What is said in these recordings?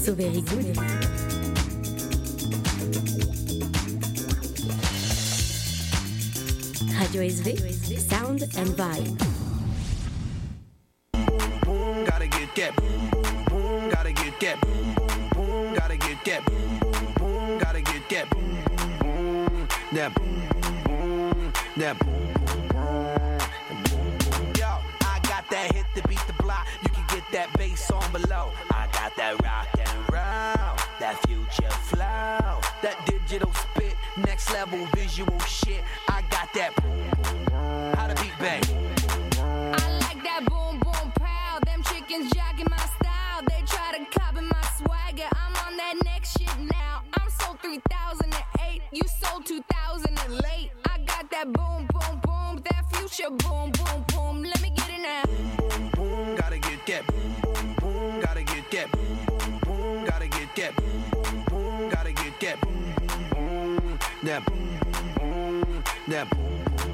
So very good. Radio SV, Sound and Vibe. Gotta get that. Gotta get that. Gotta get that. Gotta get that. That. That. Yo, I got that hit to beat the block. You can get that bass on below. I got that rock and roll, that future flow, that digital spit, next level visual shit. I got that. How to beat bang. I like that boom boom pow. Them chickens jogging my style. They try to copy my swagger. I'm on that next shit now. I'm sold 3008. You sold 2000 and late. I got that boom boom boom. That future boom boom boom. Let me get it now. Boom boom, gotta get that. Boom boom, gotta get that. Boom boom, gotta get that. Boom boom, gotta get that. Boom, that boom, that boom.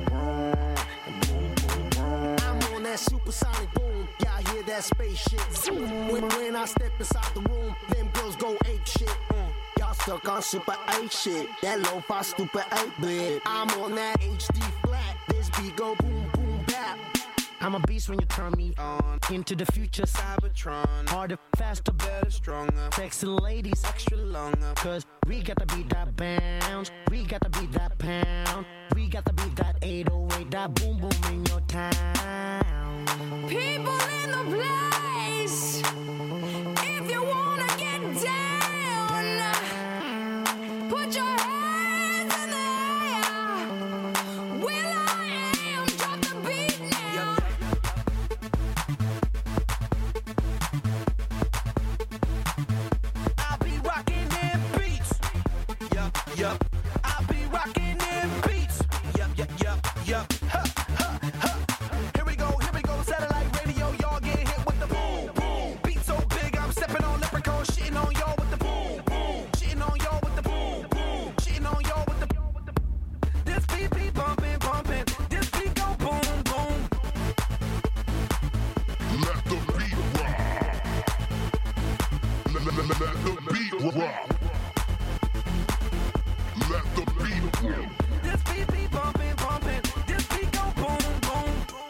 I'm on that supersonic boom. Y'all hear that spaceship? When I step inside the room, them girls go ape shit. Y'all stuck on super 8 shit. That lo-fi stupid 8-bit. I'm on that HD flat. This beat go boom boom bap. I'm a beast when you turn me on. Into the future, Cybertron. Harder, faster, better, stronger. Sexy ladies, extra longer. Cause we got to beat that bounce. We got to beat that pound. We got to beat that 808, that boom boom in your town. People in the place. If you wanna get down, put your hands in the air. Will I am, drop the beat now. I'll be rocking them beats. Yup, yup. I'll be rocking them beats. Yup, yup, yup, yup. Ha, ha, ha. Here we go, satellite radio. Y'all get hit with the boom, boom. Beat so big, I'm stepping on leprechaun, shitting on y'all with the boom, boom. Shitting on y'all with the boom, boom. Shitting on y'all with the. This beat be bumping, bumping. This beat go boom, boom. Let the beat rock. Let the beat rock. Let the beat rock. This beat be bumping, bumping. This beat go boom, boom.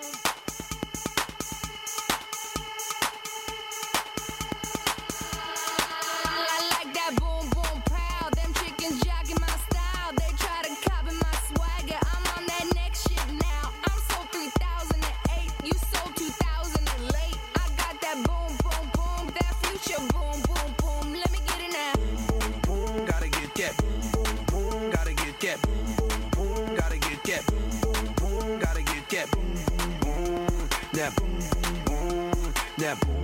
I like that boom boom pow. Them chickens jogging my style. They try to copy my swagger. I'm on that next shit now. I'm sold 3008. You sold 2000 and late. I got that boom boom boom. That future boom boom boom. Let me get it now. Boom, boom, gotta get that. Boom, boom, gotta get that. Boom, boom, gotta get that. Boom, boom, gotta get that. Boom, boom, that boom, boom, that boom.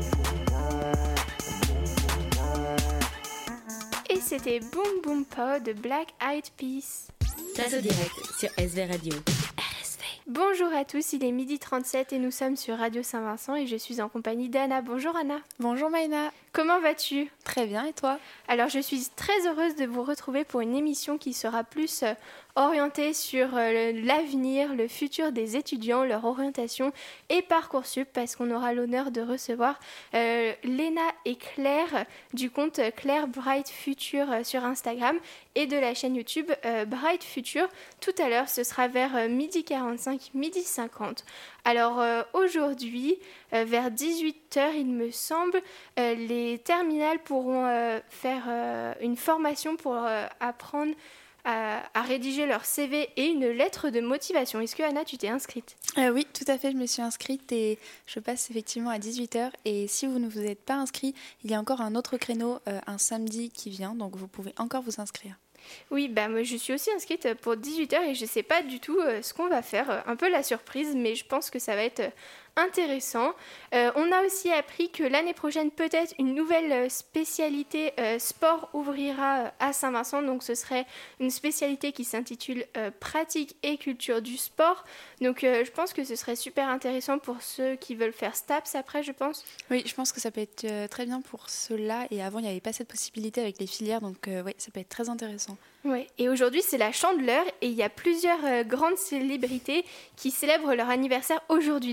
Et c'était Boom Boom Po de Black Eyed Peas. Place au direct sur SV Radio. Bonjour à tous, il est 12h37 et nous sommes sur Radio Saint-Vincent et je suis en compagnie d'Anna. Bonjour Anna. Bonjour Maïna. Comment vas-tu ? Très bien, et toi ? Alors je suis très heureuse de vous retrouver pour une émission qui sera plus orientée sur l'avenir, le futur des étudiants, leur orientation et Parcoursup, parce qu'on aura l'honneur de recevoir Léna et Claire du compte Claire Bright Future sur Instagram et de la chaîne YouTube Bright Future. Tout à l'heure, ce sera vers 12h45, 12h50. Alors aujourd'hui, vers 18h, il me semble, les terminales pourront faire une formation pour apprendre à rédiger leur CV et une lettre de motivation. Est-ce que Anna, tu t'es inscrite ? Oui, tout à fait, je me suis inscrite et je passe effectivement à 18h. Et si vous ne vous êtes pas inscrit, il y a encore un autre créneau, un samedi qui vient, donc vous pouvez encore vous inscrire. Oui, moi je suis aussi inscrite pour 18h et je ne sais pas du tout ce qu'on va faire, un peu la surprise, mais je pense que ça va être intéressant. On a aussi appris que l'année prochaine, peut-être une nouvelle spécialité sport ouvrira à Saint-Vincent. Donc ce serait une spécialité qui s'intitule pratique et culture du sport. Donc je pense que ce serait super intéressant pour ceux qui veulent faire STAPS après, je pense. Oui, je pense que ça peut être très bien pour ceux-là. Et avant, il n'y avait pas cette possibilité avec les filières. Donc oui, ça peut être très intéressant. Ouais. Et aujourd'hui, c'est la Chandeleur et il y a plusieurs grandes célébrités qui célèbrent leur anniversaire aujourd'hui. Donc lesquelles,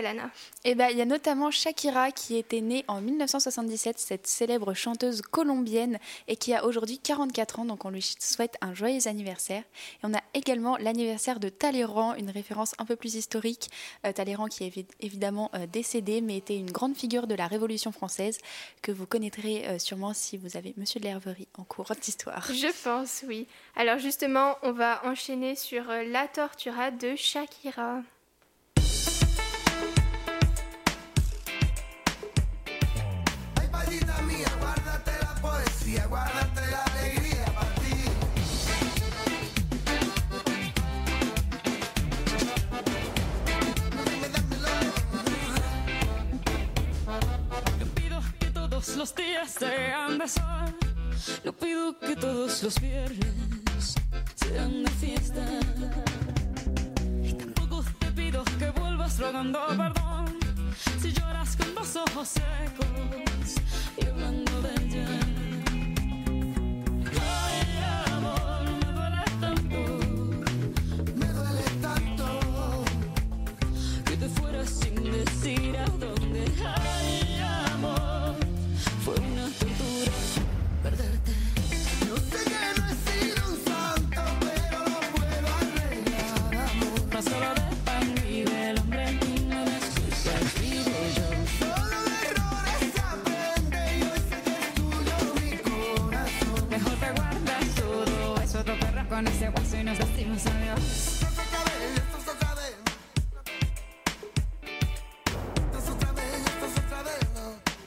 lesquelles, Anna? Eh ben, il y a notamment Shakira qui était née en 1977, cette célèbre chanteuse colombienne et qui a aujourd'hui 44 ans, donc on lui souhaite un joyeux anniversaire. Et on a également l'anniversaire de Talleyrand, une référence un peu plus historique. Talleyrand qui est évidemment décédé, mais était une grande figure de la Révolution française que vous connaîtrez sûrement si vous avez Monsieur de l'Herverie en cours d'histoire. Je pense, oui. Alors justement, on va enchaîner sur La Tortura de Shakira. Ay, payita mía, guárdate la poesía, guárdate la alegría para ti. Yo pido que todos los días sean de sol. Yo pido que todos los viernes sean de fiesta. Y tampoco te pido que vuelvas rogando perdón si lloras con los ojos secos y hablando de ella. Ay, amor, me duele tanto que te fueras sin decir a dónde. Ay, amor, fue una tortura perderte. Yo sé que no he sido un santo, pero lo puedo arreglar, amor. No solo de pan y del hombre, no me excusas, vivo yo. Solo de errores se aprende y hoy sé que es tuyo mi corazón. Mejor te guardas todo eso, te perras con ese guaso y nos decimos adiós. Esto es otra vez, esto es otra vez. Esto es otra vez, esto es otra vez, no.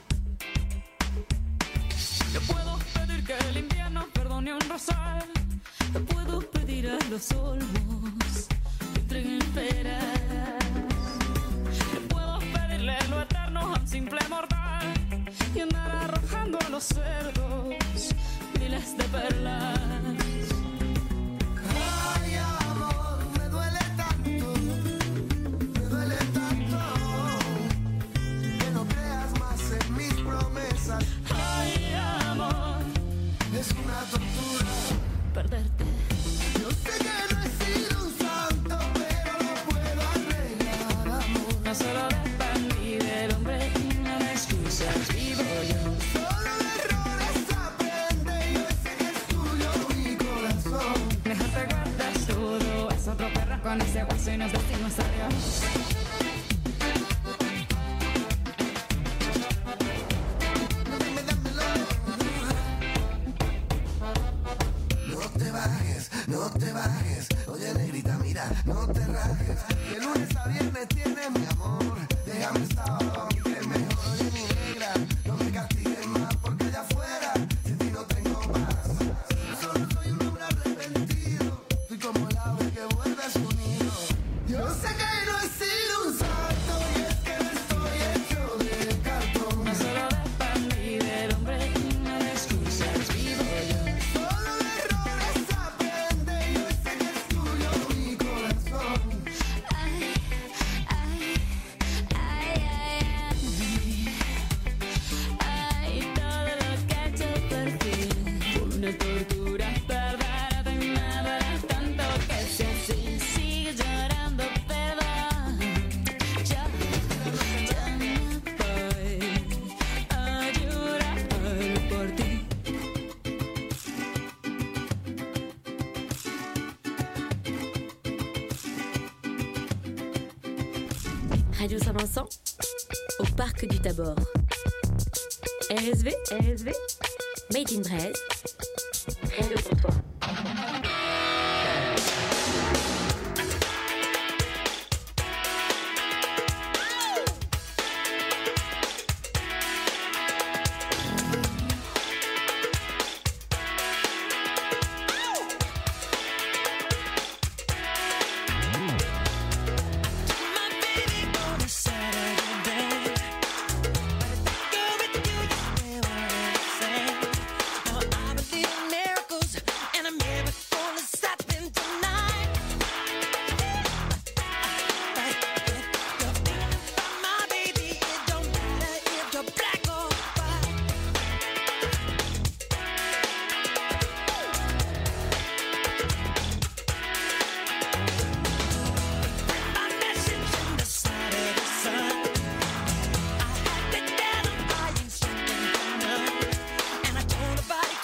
Yo puedo pedir que el invierno perdone un rosal. Yo puedo pedir a los olmos que entreguen peras. Yo puedo pedirle lo eterno a un simple mortal y andar arrojando a los cerdos miles de perlas. Ay, amor, me duele tanto que no creas más en mis promesas. Ay, amor, Es una tortura. perderte. Yo sé que no he sido un santo, pero lo puedo arreglar, amor. No solo de pan y del hombre, no me excusas, vivo yo. Solo de errores se aprende y hoy sé que es tuyo mi corazón. Mejor te guardas todo, es otro perro con ese guaso y nos decimos adiós. No te bajes, oye negrita, mira, no te rajes. De lunes a viernes tienes mi amor. Déjame el sábado, que es mejor, oye mi negra. No me castigues más porque allá afuera sin ti no tengo paz. Solo soy un hombre arrepentido, soy como el ave que vuelve a su nido. Yo sé que no he sido un santo y es que no estoy hecho de cartón. No solo de pan y del hombre, no me excusas, vivo yo. Solo de errores se aprende y hoy sé que es tuyo mi corazón. Ay, ay, ay, Ay, todo lo que he hecho por ti fue una tortura, perderte me duele tanto que si así sigue llorando, perdón. Yo me voy a llorar por ti. Radio Saint-Vincent, au parc du Tabor. RSV, Made in Braise, rien que pour toi. And I'm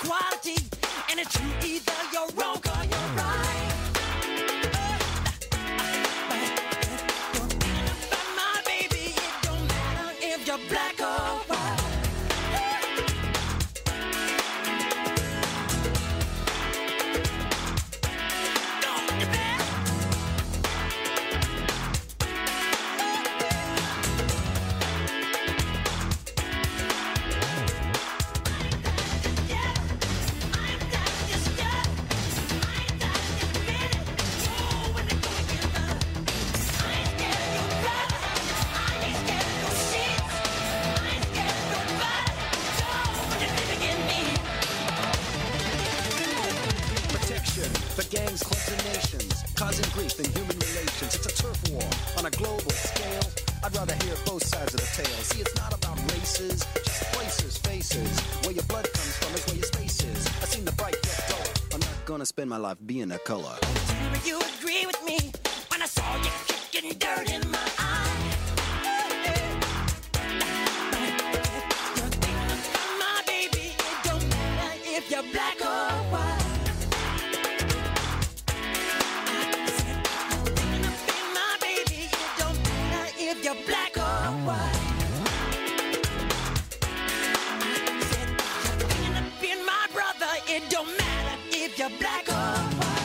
equality, and it's true either you're wrong or you're right. But my baby, it don't matter if you're black or white. For gangs, clubs, and nations, causing grief in human relations. It's a turf war on a global scale. I'd rather hear both sides of the tale. See, it's not about races, just places, faces. Where your blood comes from is where your space is. I seen the bright get duller. I'm not gonna spend my life being a color. Tell me you agree with me when I saw you kicking dirt in my eye. You're thinking about my baby, it don't matter if you're black or white. You're black or white. Said you're thinking of being my brother. It don't matter if you're black or white.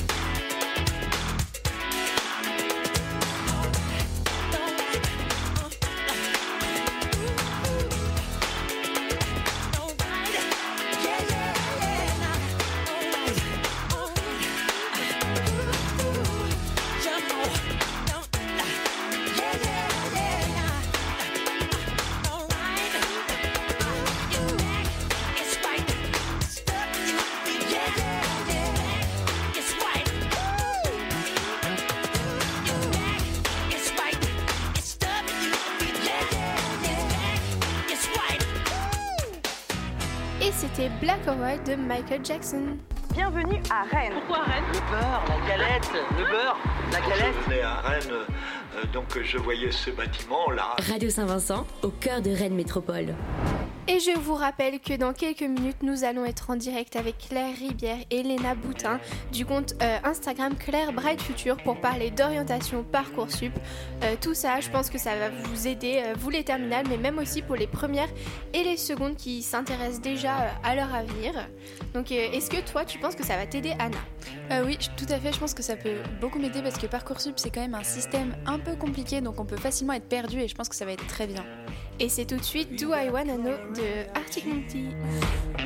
C'était Black or White de Michael Jackson. Bienvenue à Rennes. Pourquoi Rennes? Le beurre, la galette, le beurre, la galette. Je venais à Rennes, donc je voyais ce bâtiment là. Radio Saint-Vincent, au cœur de Rennes Métropole. Et je vous rappelle que dans quelques minutes, nous allons être en direct avec Claire Ribière et Léna Boutin du compte Instagram Claire Bright Future pour parler d'orientation Parcoursup. Tout ça, je pense que ça va vous aider, vous les terminales, mais même aussi pour les premières et les secondes qui s'intéressent déjà à leur avenir. Donc est-ce que toi, tu penses que ça va t'aider, Anna ? Oui, tout à fait, je pense que ça peut beaucoup m'aider parce que Parcoursup, c'est quand même un système un peu compliqué, donc on peut facilement être perdu et je pense que ça va être très bien. Et c'est tout de suite Do I Wanna Know de Arctic Monkeys. Do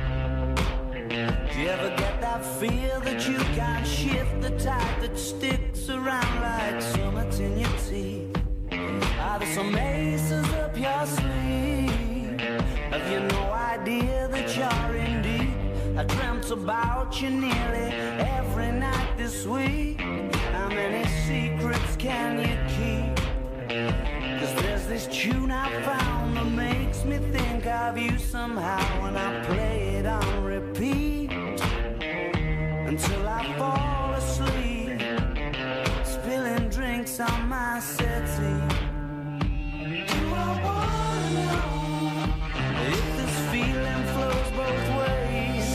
you ever get that feel that you can't shift, the type that sticks around like summits in your teeth? Are there some aces up your sleeve? Have you no idea that you're in deep? I dreamt about you nearly every night this week. How many secrets can you keep? 'Cause there's this tune I found that makes me think of you somehow, and I play it on repeat until I fall asleep, spilling drinks on my settee. Do I wanna know if this feeling flows both ways?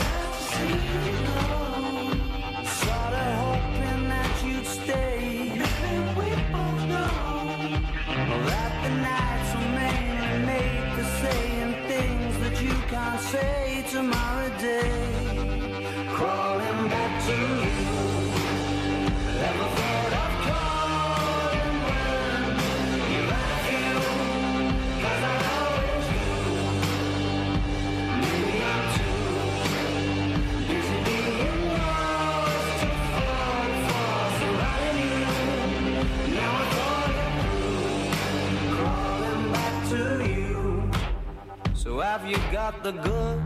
Sorta hoping that you'd stay. Maybe we both know that the nights were mainly made for saying things that you can't say tomorrow day. Crawling back to you. Ever thought of calling when you're like you? 'Cause I always do. Maybe I'm too busy being yours to fall for somebody new. Now I thought it through, crawling back to you. So have you got the goods?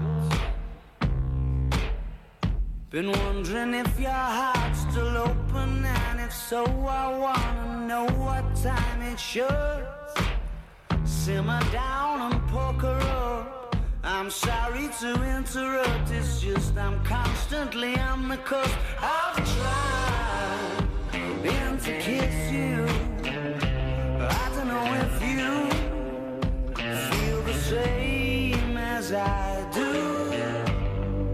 Been wondering if your heart's still open, and if so, I wanna know what time it should. Simmer down and poker up. I'm sorry to interrupt, it's just I'm constantly on the cusp. I've tried been to kiss you. I don't know if you feel the same as I do.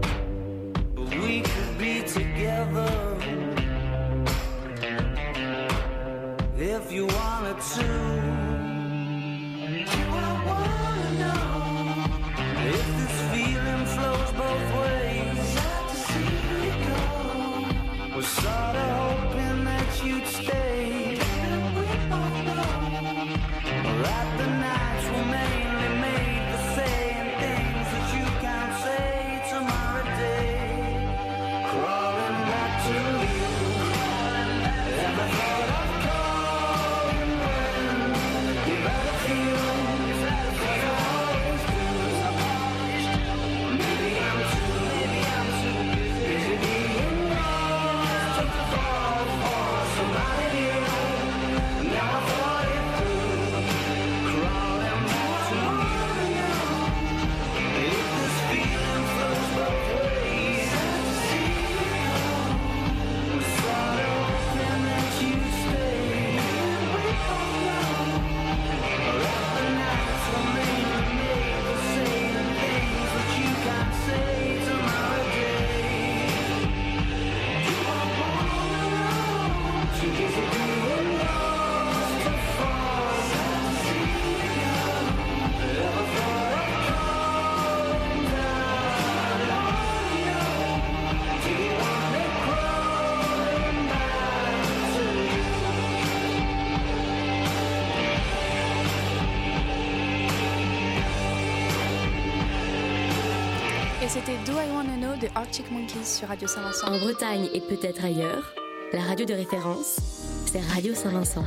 C'était Do I Wanna Know de Arctic Monkeys sur Radio Saint-Vincent. En Bretagne et peut-être ailleurs, la radio de référence, c'est Radio Saint-Vincent.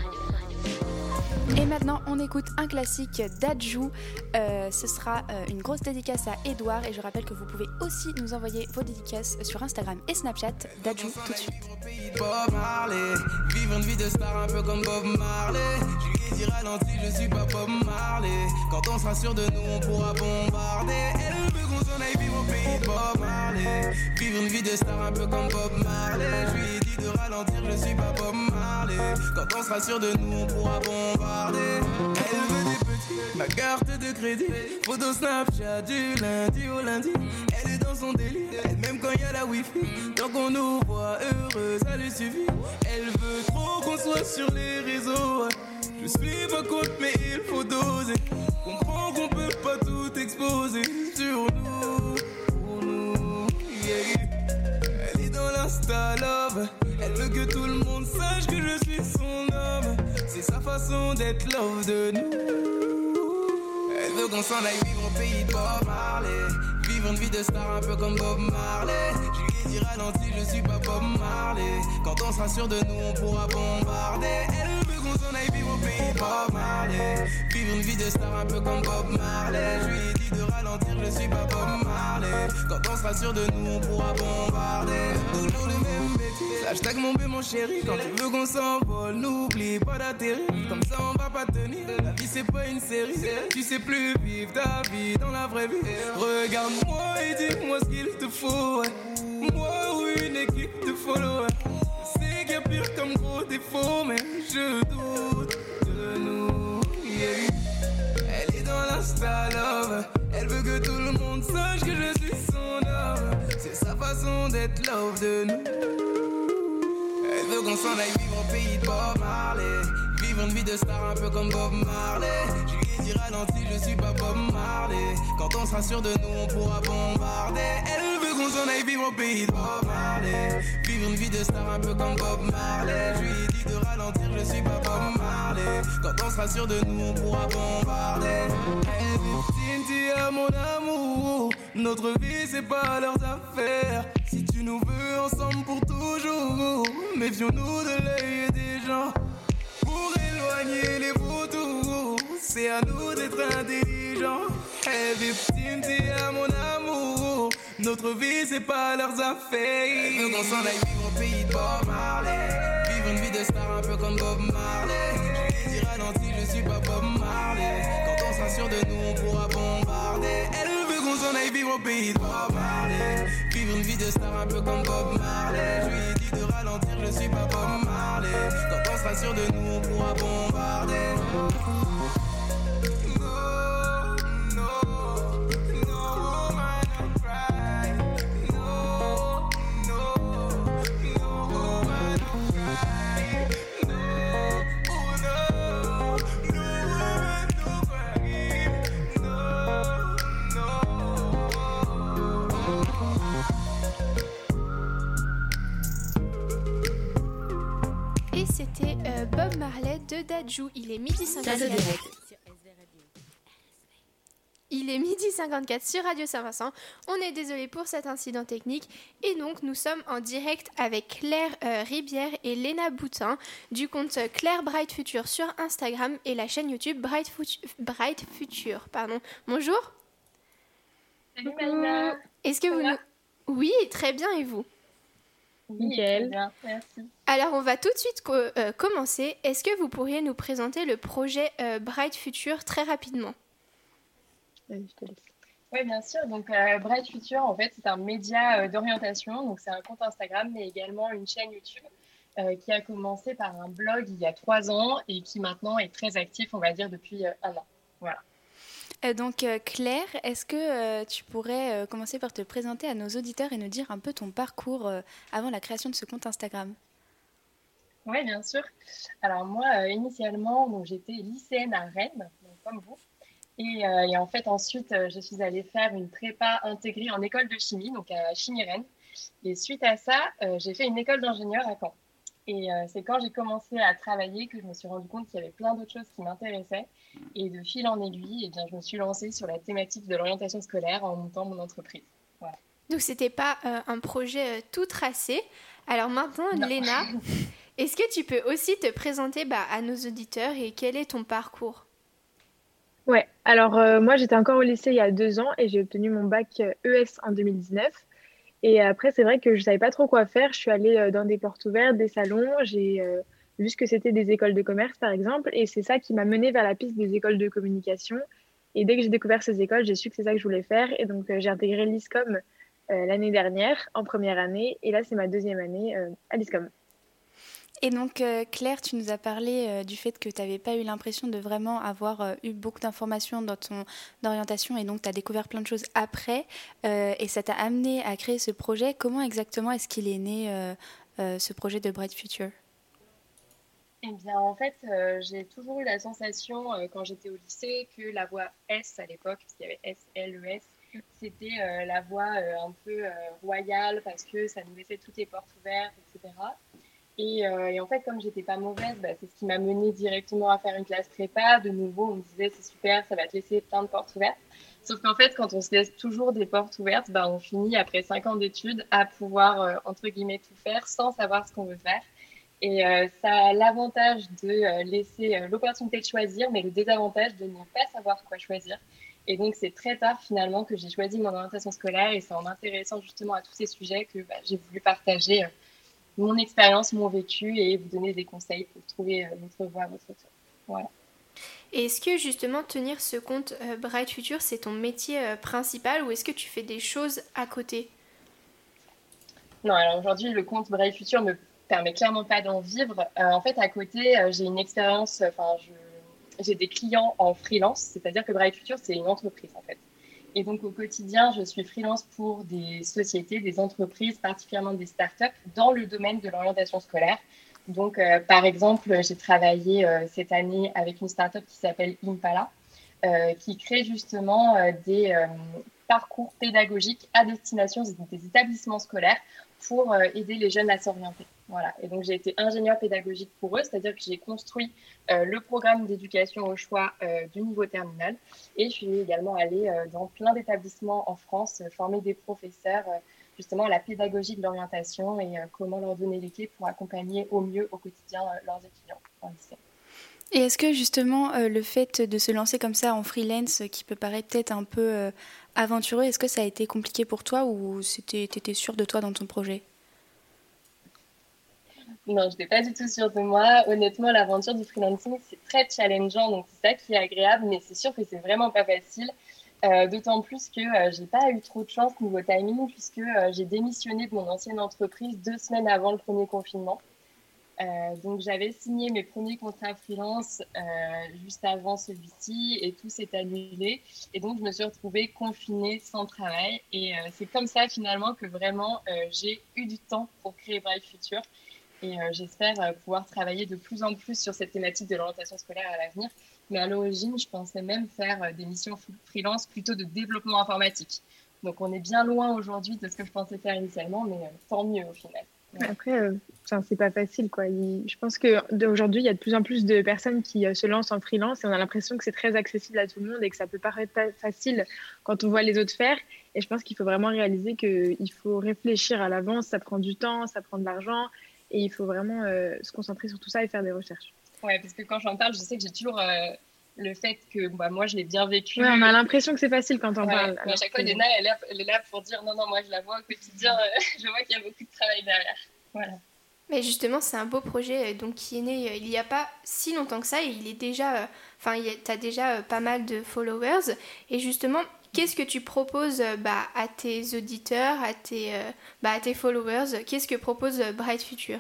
Et maintenant, on écoute un classique d'Adju. Ce sera une grosse dédicace à Edouard. Et je rappelle que vous pouvez aussi nous envoyer vos dédicaces sur Instagram et Snapchat d'Adju tout de suite. Bob Marley, vivre une vie de star un peu comme Bob Marley. Je lui ai dit ralenti, je suis pas Bob Marley. Quand on sera sûr de nous, on pourra bombarder. Elle veut qu'on s'en aille vivre au pays de Bob Marley. Vivre une vie de star un peu comme Bob Marley. Je lui ai dit de ralentir, je suis pas Bob Marley. Quand on sera sûr de nous, on pourra bombarder. Elle veut des petits, ma carte de crédit. Photo Snapchat du lundi au lundi. Elle est dans son délire, même quand il y a la wifi. Tant qu'on nous voit heureux, ça lui suffit. Elle veut trop qu'on soit sur les réseaux. Je suis pas contre, mais il faut doser. Comprends qu'on peut pas tout exposer sur nous, pour nous, yeah. Elle est dans l'insta love. Elle veut que tout le monde sache que je suis son homme. C'est sa façon d'être love de nous. Elle veut qu'on s'en aille vivre au pays de Bob Marley. Vivre une vie de star un peu comme Bob Marley. Je lui ai dit ralenti, je suis pas Bob Marley. Quand on sera sûr de nous, on pourra bombarder. Elle veut qu'on s'en aille vivre au pays de Bob Marley. Vivre une vie de star un peu comme Bob Marley. Je lui ai dit de ralentir, je suis pas Bob Marley. Quand on sera sûr de nous, on pourra bombarder. Toujours les mêmes bêtises. Hashtag mon bé mon chéri. Quand tu veux qu'on s'envole, n'oublie pas d'atterrir. Comme ça on va pas tenir. La vie c'est pas une série. Tu sais plus vivre ta vie dans la vraie vie. Regarde-moi et dis-moi ce qu'il te faut. Moi ou une équipe de follow. Je sais qu'il y a pire comme gros défaut, mais je doute de nous, yeah. Elle est dans l'insta love. Elle veut que tout le monde sache que je suis son homme. C'est sa façon d'être love de nous. Elle veut qu'on s'en aille vivre au pays de Bob Marley. Vivre une vie de star un peu comme Bob Marley. Je lui ai dit ralenti, je suis pas Bob Marley. Quand on sera sûr de nous, on pourra bombarder. Elle veut qu'on s'en aille vivre au pays de Bob Marley. Vivre une vie de star un peu comme Bob Marley. Je lui ai dit de ralentir, je suis pas Bob Marley. Quand on sera sûr de nous, on pourra bombarder. Hey, Cynthia, mon amour, notre vie c'est pas leurs affaires. Si tu nous veux ensemble pour toujours, méfions-nous de l'œil des gens. Pour éloigner les vautours, c'est à nous d'être intelligents. Hey, victime, t'es à mon amour. Notre vie, c'est pas leurs affaires. Elle veut qu'on s'en aille vivre au pays de Bob Marley. Vivre une vie de star un peu comme Bob Marley. Je lui ai dit ralenti, je suis pas Bob Marley. Quand on sera sûr de nous, on pourra bombarder. Elle veut qu'on s'en aille vivre au pays de Bob Marley. Vivre une vie de star un peu comme Bob Marley. Je lui ai dit de ralentir, je suis pas Bob Marley. Quand on sera sûr de nous, on pourra bombarder. Et c'était Bob Marley de Dadju. Il est midi 54. Il est midi 54 sur Radio Saint-Vincent. On est désolé pour cet incident technique. Et donc, nous sommes en direct avec Claire Ribière et Léna Boutin du compte Claire Bright Future sur Instagram et la chaîne YouTube Bright Future. Bonjour. Salut Maïna. Est-ce que vous nous... Oui, très bien. Et vous? Nickel. Bien, merci. Alors, on va tout de suite commencer. Est-ce que vous pourriez nous présenter le projet Bright Future très rapidement? Je te laisse. Oui, bien sûr. Donc, Bright Future, en fait, c'est un média d'orientation. Donc, c'est un compte Instagram, mais également une chaîne YouTube qui a commencé par un blog il y a 3 ans et qui maintenant est très actif, on va dire, depuis 1 an. Voilà. Donc, Claire, est-ce que tu pourrais commencer par te présenter à nos auditeurs et nous dire un peu ton parcours avant la création de ce compte Instagram? Oui, bien sûr. Alors, moi, initialement, donc, j'étais lycéenne à Rennes, donc, comme vous. Et en fait, ensuite, je suis allée faire une prépa intégrée en école de chimie, donc à Chimie Rennes. Et suite à ça, j'ai fait une école d'ingénieur à Caen. Et c'est quand j'ai commencé à travailler que je me suis rendu compte qu'il y avait plein d'autres choses qui m'intéressaient. Et de fil en aiguille, eh bien, je me suis lancée sur la thématique de l'orientation scolaire en montant mon entreprise. Voilà. Donc c'était pas un projet tout tracé. Alors maintenant, Non. Léna, est-ce que tu peux aussi te présenter à nos auditeurs et quel est ton parcours? Ouais, alors moi j'étais encore au lycée il y a 2 ans et j'ai obtenu mon bac ES en 2019. Et après, c'est vrai que je savais pas trop quoi faire. Je suis allée dans des portes ouvertes, des salons. J'ai vu ce que c'était des écoles de commerce, par exemple. Et c'est ça qui m'a menée vers la piste des écoles de communication. Et dès que j'ai découvert ces écoles, j'ai su que c'est ça que je voulais faire. Et donc, j'ai intégré l'ISCOM l'année dernière, en première année. Et là, c'est ma deuxième année à l'ISCOM. Et donc, Claire, tu nous as parlé du fait que tu n'avais pas eu l'impression de vraiment avoir eu beaucoup d'informations dans ton orientation et donc tu as découvert plein de choses après et ça t'a amené à créer ce projet. Comment exactement est-ce qu'il est né, ce projet de Bright Future? Eh bien, en fait, j'ai toujours eu la sensation, quand j'étais au lycée, que la voie S à l'époque, parce qu'il y avait S, L, E, S, c'était la voie un peu royale parce que ça nous laissait toutes les portes ouvertes, etc. Et en fait, comme j'étais pas mauvaise, c'est ce qui m'a menée directement à faire une classe prépa. De nouveau, on me disait c'est super, ça va te laisser plein de portes ouvertes. Sauf qu'en fait, quand on se laisse toujours des portes ouvertes, on finit après 5 ans d'études à pouvoir, entre guillemets, tout faire sans savoir ce qu'on veut faire. Et ça a l'avantage de laisser l'opportunité de choisir, mais le désavantage de ne pas savoir quoi choisir. Et donc, c'est très tard finalement que j'ai choisi mon orientation scolaire et c'est en m'intéressant justement à tous ces sujets que j'ai voulu partager mon expérience, mon vécu et vous donner des conseils pour trouver votre voie, votre tour. Voilà. Et est-ce que justement tenir ce compte Bright Future, c'est ton métier principal ou est-ce que tu fais des choses à côté? Non, alors aujourd'hui, le compte Bright Future me permet clairement pas d'en vivre. En fait, à côté, j'ai une expérience, j'ai des clients en freelance, c'est-à-dire que Bright Future, c'est une entreprise en fait. Et donc, au quotidien, je suis freelance pour des sociétés, des entreprises, particulièrement des startups, dans le domaine de l'orientation scolaire. Donc, par exemple, j'ai travaillé cette année avec une startup qui s'appelle Impala, qui crée justement des parcours pédagogiques à destination des établissements scolaires pour aider les jeunes à s'orienter. Voilà. Et donc, j'ai été ingénieure pédagogique pour eux, c'est-à-dire que j'ai construit le programme d'éducation au choix du niveau terminal. Et je suis également allée dans plein d'établissements en France, former des professeurs justement à la pédagogie de l'orientation et comment leur donner les clés pour accompagner au mieux au quotidien leurs étudiants en lycée. Et est-ce que justement le fait de se lancer comme ça en freelance, qui peut paraître peut-être un peu aventureux, est-ce que ça a été compliqué pour toi ou t'étais sûre de toi dans ton projet? Non, je n'étais pas du tout sûre de moi. Honnêtement, l'aventure du freelancing, c'est très challengeant, donc c'est ça qui est agréable, mais c'est sûr que c'est vraiment pas facile. D'autant plus que j'ai pas eu trop de chance niveau timing, puisque j'ai démissionné de mon ancienne entreprise 2 semaines avant le premier confinement. Donc j'avais signé mes premiers contrats freelance juste avant celui-ci et tout s'est annulé. Et donc je me suis retrouvée confinée sans travail. Et c'est comme ça finalement que vraiment j'ai eu du temps pour créer Bright Future. Et j'espère pouvoir travailler de plus en plus sur cette thématique de l'orientation scolaire à l'avenir. Mais à l'origine, je pensais même faire des missions freelance plutôt de développement informatique. Donc on est bien loin aujourd'hui de ce que je pensais faire initialement, mais tant mieux au final. Ouais. Après, c'est pas facile, quoi. Je pense qu'aujourd'hui, il y a de plus en plus de personnes qui se lancent en freelance et on a l'impression que c'est très accessible à tout le monde et que ça peut paraître pas facile quand on voit les autres faire. Et je pense qu'il faut vraiment réaliser qu'il faut réfléchir à l'avance, ça prend du temps, ça prend de l'argent et il faut vraiment se concentrer sur tout ça et faire des recherches. Ouais, parce que quand j'en parle, je sais que j'ai toujours le fait que moi, je l'ai bien vécu. Ouais, on a l'impression que c'est facile quand on parle. Mais à chaque fois, Léna, elle est là pour dire non, moi, je la vois au quotidien, je vois qu'il y a beaucoup de travail derrière. Voilà. Mais justement, c'est un beau projet donc, qui est né il n'y a pas si longtemps que ça et il est déjà, t'as déjà pas mal de followers. Et justement, qu'est-ce que tu proposes à tes auditeurs, à tes followers? Qu'est-ce que propose Bright Future?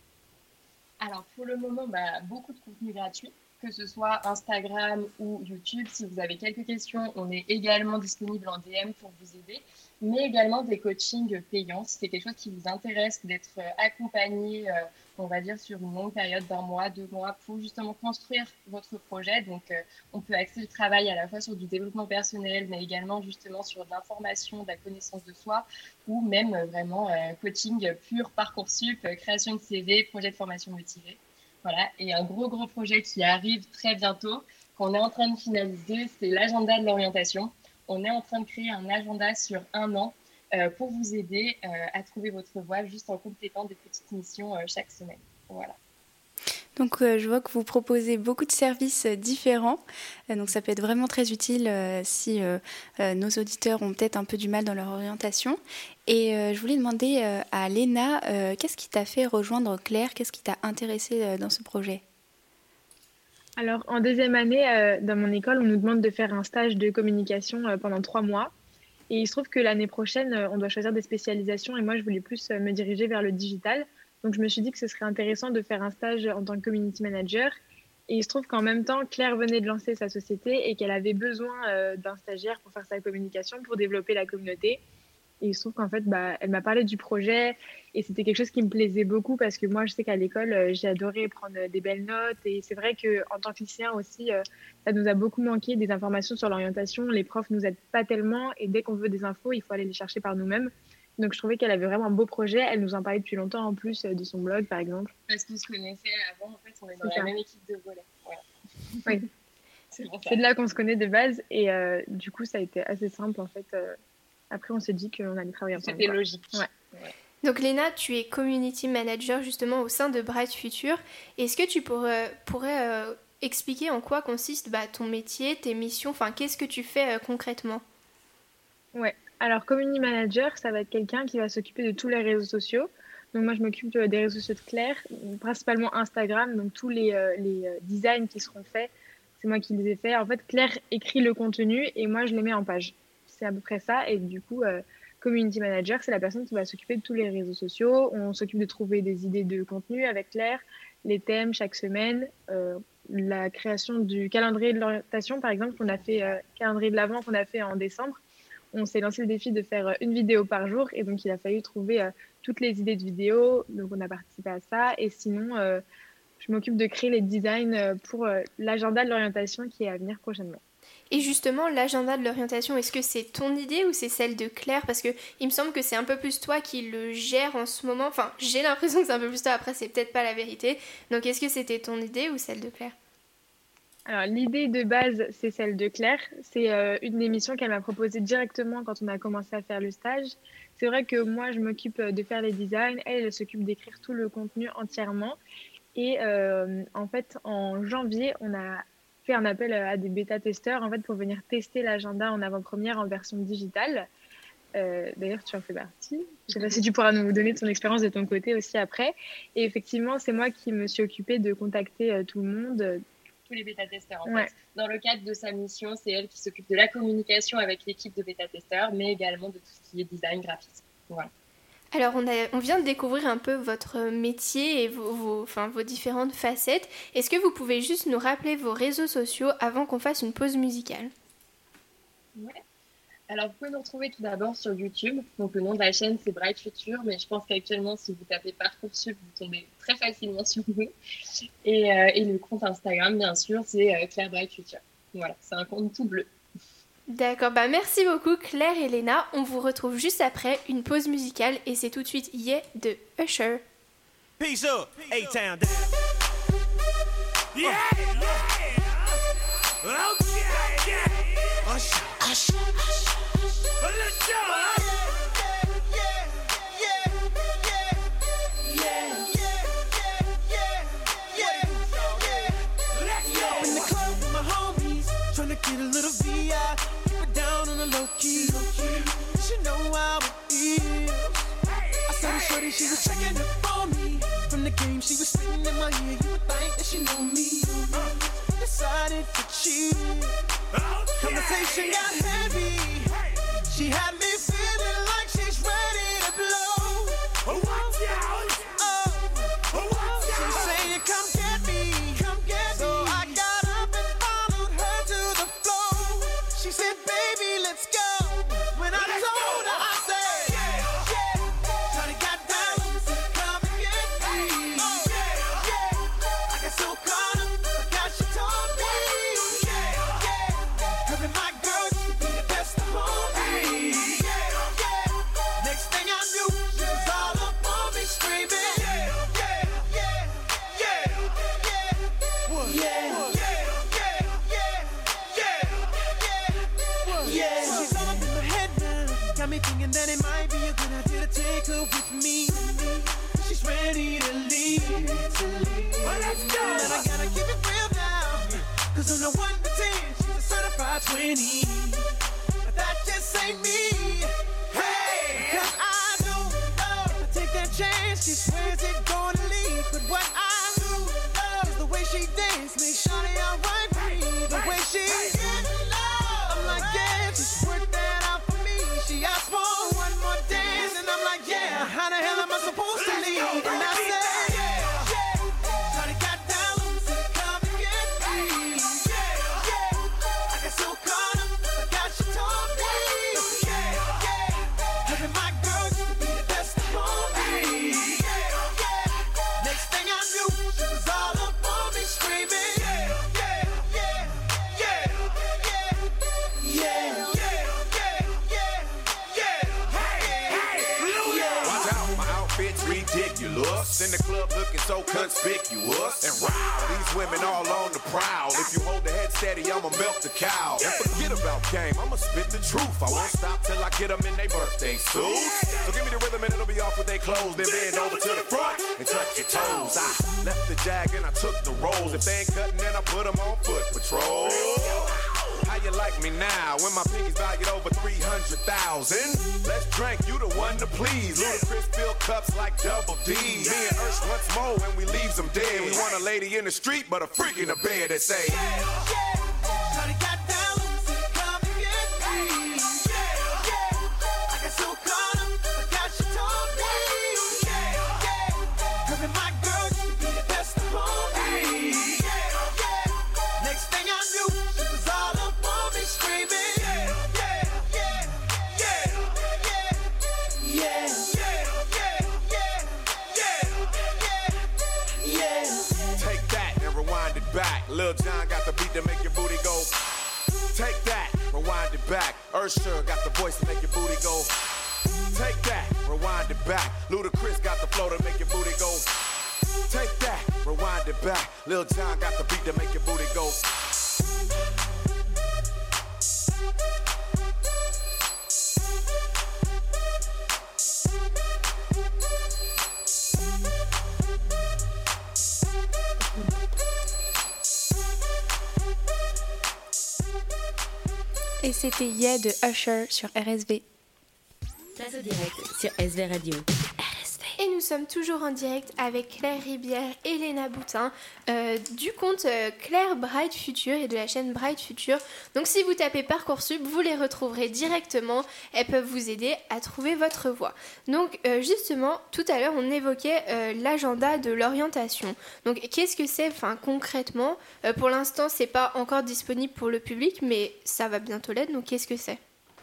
Alors, pour le moment, beaucoup de contenu gratuit, que ce soit Instagram ou YouTube. Si vous avez quelques questions, on est également disponible en DM pour vous aider, mais également des coachings payants. Si c'est quelque chose qui vous intéresse d'être accompagné, on va dire, sur une longue période d'1 mois, 2 mois, pour justement construire votre projet. Donc, on peut axer le travail à la fois sur du développement personnel, mais également justement sur de l'information, de la connaissance de soi, ou même vraiment coaching pur, Parcoursup, création de CV, projet de formation motivé. Voilà, et un gros projet qui arrive très bientôt, qu'on est en train de finaliser, c'est l'agenda de l'orientation. On est en train de créer un agenda sur 1 an pour vous aider à trouver votre voie juste en complétant des petites missions chaque semaine. Voilà. Donc je vois que vous proposez beaucoup de services différents, donc ça peut être vraiment très utile si nos auditeurs ont peut-être un peu du mal dans leur orientation. Et je voulais demander à Léna, qu'est-ce qui t'a fait rejoindre Claire? Qu'est-ce qui t'a intéressé dans ce projet? Alors, en deuxième année, dans mon école, on nous demande de faire un stage de communication pendant 3 mois. Et il se trouve que l'année prochaine, on doit choisir des spécialisations. Et moi, je voulais plus me diriger vers le digital. Donc, je me suis dit que ce serait intéressant de faire un stage en tant que community manager. Et il se trouve qu'en même temps, Claire venait de lancer sa société et qu'elle avait besoin d'un stagiaire pour faire sa communication, pour développer la communauté. Et il se trouve qu'en fait, elle m'a parlé du projet et c'était quelque chose qui me plaisait beaucoup parce que moi, je sais qu'à l'école, j'ai adoré prendre des belles notes. Et c'est vrai qu'en tant que lycéen aussi, ça nous a beaucoup manqué des informations sur l'orientation. Les profs ne nous aident pas tellement et dès qu'on veut des infos, il faut aller les chercher par nous-mêmes. Donc, je trouvais qu'elle avait vraiment un beau projet. Elle nous en parlait depuis longtemps en plus de son blog, par exemple. Parce qu'on se connaissait avant, en fait, on est dans la même équipe de volley. Voilà. Oui, c'est de là qu'on se connaît de base. Et du coup, ça a été assez simple, en fait. Après, on s'est dit qu'on allait travailler ensemble. C'était logique. Ouais. Donc Léna, tu es community manager justement au sein de Bright Future. Est-ce que tu pourrais expliquer en quoi consiste ton métier, tes missions, enfin qu'est-ce que tu fais concrètement? Ouais, alors community manager, ça va être quelqu'un qui va s'occuper de tous les réseaux sociaux. Donc moi, je m'occupe des réseaux sociaux de Claire, principalement Instagram, donc tous les designs qui seront faits, c'est moi qui les ai faits. En fait, Claire écrit le contenu et moi, je les mets en page. C'est à peu près ça. Et du coup, community manager, c'est la personne qui va s'occuper de tous les réseaux sociaux. On s'occupe de trouver des idées de contenu avec Claire, les thèmes chaque semaine, la création du calendrier de l'orientation. Par exemple, on a fait calendrier de l'Avent qu'on a fait en décembre. On s'est lancé le défi de faire une vidéo par jour. Et donc, il a fallu trouver toutes les idées de vidéos. Donc, on a participé à ça. Et sinon, je m'occupe de créer les designs pour l'agenda de l'orientation qui est à venir prochainement. Et justement, l'agenda de l'orientation, est-ce que c'est ton idée ou c'est celle de Claire? Parce qu'il me semble que c'est un peu plus toi qui le gère en ce moment. Enfin, j'ai l'impression que c'est un peu plus toi, après c'est peut-être pas la vérité. Donc est-ce que c'était ton idée ou celle de Claire? Alors l'idée de base, c'est celle de Claire. C'est une émission qu'elle m'a proposée directement quand on a commencé à faire le stage. C'est vrai que moi, je m'occupe de faire les designs. Elle s'occupe d'écrire tout le contenu entièrement. Et en fait, en janvier, on a fait un appel à des bêta-testeurs en fait, pour venir tester l'agenda en avant-première en version digitale. D'ailleurs, tu en fais partie. Je ne sais pas si tu pourras nous donner ton expérience de ton côté aussi après. Et effectivement, c'est moi qui me suis occupée de contacter tout le monde. Tous les bêta-testeurs, en fait. Dans le cadre de sa mission, c'est elle qui s'occupe de la communication avec l'équipe de bêta-testeurs, mais également de tout ce qui est design, graphisme. Voilà. Alors, on vient de découvrir un peu votre métier et vos différentes facettes. Est-ce que vous pouvez juste nous rappeler vos réseaux sociaux avant qu'on fasse une pause musicale? Ouais. Alors, vous pouvez nous retrouver tout d'abord sur YouTube. Donc, le nom de la chaîne, c'est Bright Future. Mais je pense qu'actuellement, si vous tapez Parcoursup, vous tombez très facilement sur nous. Et le compte Instagram, bien sûr, c'est Claire Bright Future. Voilà, c'est un compte tout bleu. D'accord, merci beaucoup Claire et Léna. On vous retrouve juste après une pause musicale et c'est tout de suite Yeah de Usher. Peace up, A-Town down. Yeah, okay, yeah. Usher, Usher, let's go. Get a little VI, keep it down on the low key. She know how it is. I saw the shorty, she was checking up on me. From the game, she was sitting in my ear. You would think that she know me. Decided to cheat. Conversation got heavy. She had me feeling like she's ready to blow. Watch out! She's saying, come get me. Come get me. So I got up and followed her to the floor. She said, baby, let's go. When I told her, I said, yeah. Shawty got down, come and get me. I got so caught up, forgot she told me. Her and my girl, you be the best of all me. take her with me. She's ready to leave. Well, let's go. But I gotta keep it real now. Cause on the 1 to 10, she's a certified 20. But that just ain't me. Hey! Cause I don't love to take that chance. She swears it's gonna leave. But what I do love is the way she dance. Make shawty alright with me. The way she I'm like, yeah, just work that out for me. She asked for one more dance. And I'm like, yeah, how the hell am I supposed to leave? And I said, shawty got down, said come and get me. I got so caught up, forgot she told me. Having my girl used to be the best for me. Next thing I knew, she was all up on me screaming. Watch out, my outfit's ridiculous. In the club looking so conspicuous. And wow, these women all on the prowl. If you hold the head steady, I'ma milk the cow. And forget about game, I'ma spit the truth. I won't stop till I get them in their birthday suits. So give me the rhythm and it'll be off with their clothes. Then bend over to the front and touch your toes. I left the jag and I took the rolls. If they ain't cutting, then I put them on foot patrol. How you like me now when my pinky's valued over 300,000? Let's drink, you the one to please. Ludacris fill cups like Double D. Me and Ursh once more when we leaves them dead. We want a lady in the street, but a freak in the bed that say, Shawty got down, said come and get me. I got so caught up, forgot she told me. Her and my girl used to be the best of me. Next thing I knew, she was all up on me screaming. take that and rewind it back. Lil Jon got the beat to make your booty go. Take that, rewind it back. Usher got the voice to make your booty go. Take that, rewind it back. Ludacris got the flow to make your booty go. Take that, rewind it back. Lil Jon got the beat to make your booty go. Et c'était Yeah de Usher sur RSV. Place au direct sur SV Radio. Et nous sommes toujours en direct avec Claire Ribière et Léna Boutin du compte Claire Bright Future et de la chaîne Bright Future. Donc si vous tapez Parcoursup, vous les retrouverez directement. Elles peuvent vous aider à trouver votre voie. Donc justement, tout à l'heure, on évoquait l'agenda de l'orientation. Donc qu'est-ce que c'est concrètement pour l'instant, c'est pas encore disponible pour le public, mais ça va bientôt l'être. Donc qu'est-ce que c'est ?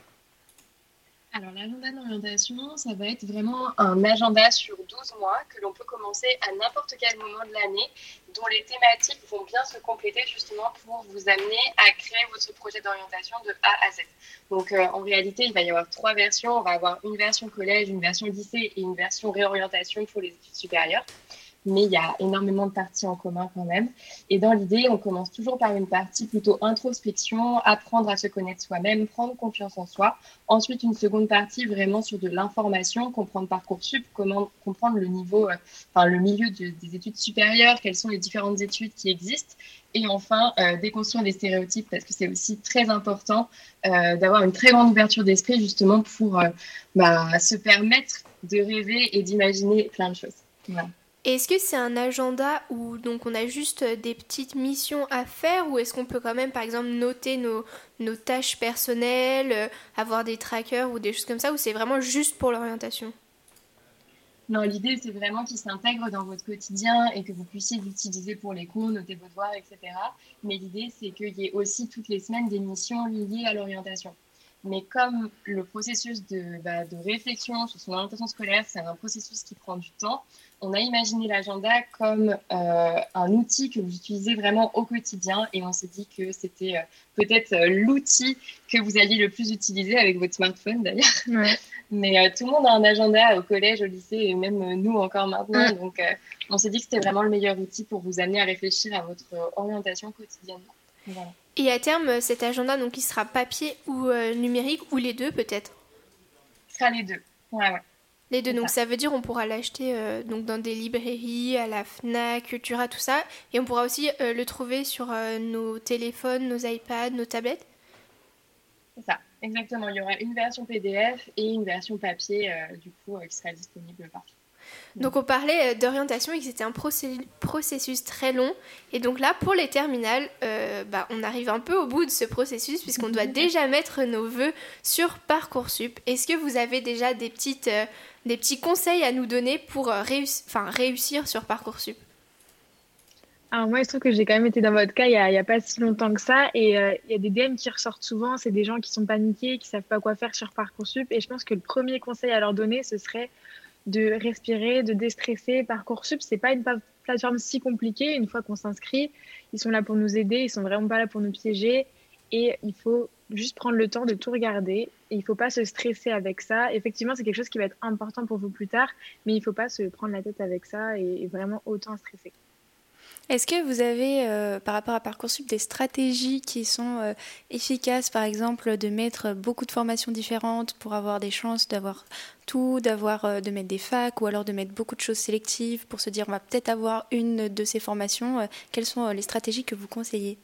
Alors, l'agenda d'orientation, ça va être vraiment un agenda sur 12 mois que l'on peut commencer à n'importe quel moment de l'année, dont les thématiques vont bien se compléter justement pour vous amener à créer votre projet d'orientation de A à Z. Donc, en réalité, il va y avoir 3 versions. On va avoir une version collège, une version lycée et une version réorientation pour les études supérieures. Mais il y a énormément de parties en commun quand même. Et dans l'idée, on commence toujours par une partie plutôt introspection, apprendre à se connaître soi-même, prendre confiance en soi. Ensuite, une seconde partie vraiment sur de l'information, comprendre Parcoursup, comment comprendre le niveau, le milieu des études supérieures, quelles sont les différentes études qui existent. Et enfin, déconstruire les stéréotypes parce que c'est aussi très important d'avoir une très grande ouverture d'esprit justement pour se permettre de rêver et d'imaginer plein de choses. Voilà. Et est-ce que c'est un agenda où donc on a juste des petites missions à faire ou est-ce qu'on peut quand même par exemple noter nos tâches personnelles, avoir des trackers ou des choses comme ça ou c'est vraiment juste pour l'orientation ? Non, l'idée c'est vraiment qu'il s'intègre dans votre quotidien et que vous puissiez l'utiliser pour les cours, noter vos devoirs, etc. Mais l'idée c'est qu'il y ait aussi toutes les semaines des missions liées à l'orientation. Mais comme le processus de réflexion sur son orientation scolaire, c'est un processus qui prend du temps, on a imaginé l'agenda comme un outil que vous utilisez vraiment au quotidien et on s'est dit que c'était peut-être l'outil que vous alliez le plus utiliser avec votre smartphone d'ailleurs. Ouais. Mais tout le monde a un agenda au collège, au lycée et même nous encore maintenant. Donc on s'est dit que c'était vraiment le meilleur outil pour vous amener à réfléchir à votre orientation quotidiennement. Voilà. Et à terme, cet agenda, donc, il sera papier ou numérique ou les deux peut-être ? Ce sera les deux, ouais. Les deux, C'est donc ça. ça veut dire on pourra l'acheter donc dans des librairies, à la Fnac, Cultura, tout ça. Et on pourra aussi le trouver sur nos téléphones, nos iPads, nos tablettes. C'est ça, exactement. Il y aura une version PDF et une version papier, qui sera disponible partout. Donc on parlait d'orientation et que c'était un processus très long. Et donc là, pour les terminales, on arrive un peu au bout de ce processus puisqu'on doit déjà mettre nos vœux sur Parcoursup. Est-ce que vous avez déjà des petits conseils à nous donner pour réussir sur Parcoursup? Alors moi, il se trouve que j'ai quand même été dans votre cas il y a pas si longtemps que ça. Et il y a des DM qui ressortent souvent. C'est des gens qui sont paniqués, qui savent pas quoi faire sur Parcoursup. Et je pense que le premier conseil à leur donner, ce serait de respirer, de déstresser. Parcoursup, c'est pas une plateforme si compliquée. Une fois qu'on s'inscrit, ils sont là pour nous aider. Ils sont vraiment pas là pour nous piéger. Et il faut juste prendre le temps de tout regarder. Et il faut pas se stresser avec ça. Effectivement, c'est quelque chose qui va être important pour vous plus tard. Mais il faut pas se prendre la tête avec ça et vraiment autant stresser. Est-ce que vous avez, par rapport à Parcoursup, des stratégies qui sont efficaces, par exemple, de mettre beaucoup de formations différentes pour avoir des chances d'avoir tout, de mettre des facs ou alors de mettre beaucoup de choses sélectives pour se dire on va peut-être avoir une de ces formations. Quelles sont les stratégies que vous conseillez?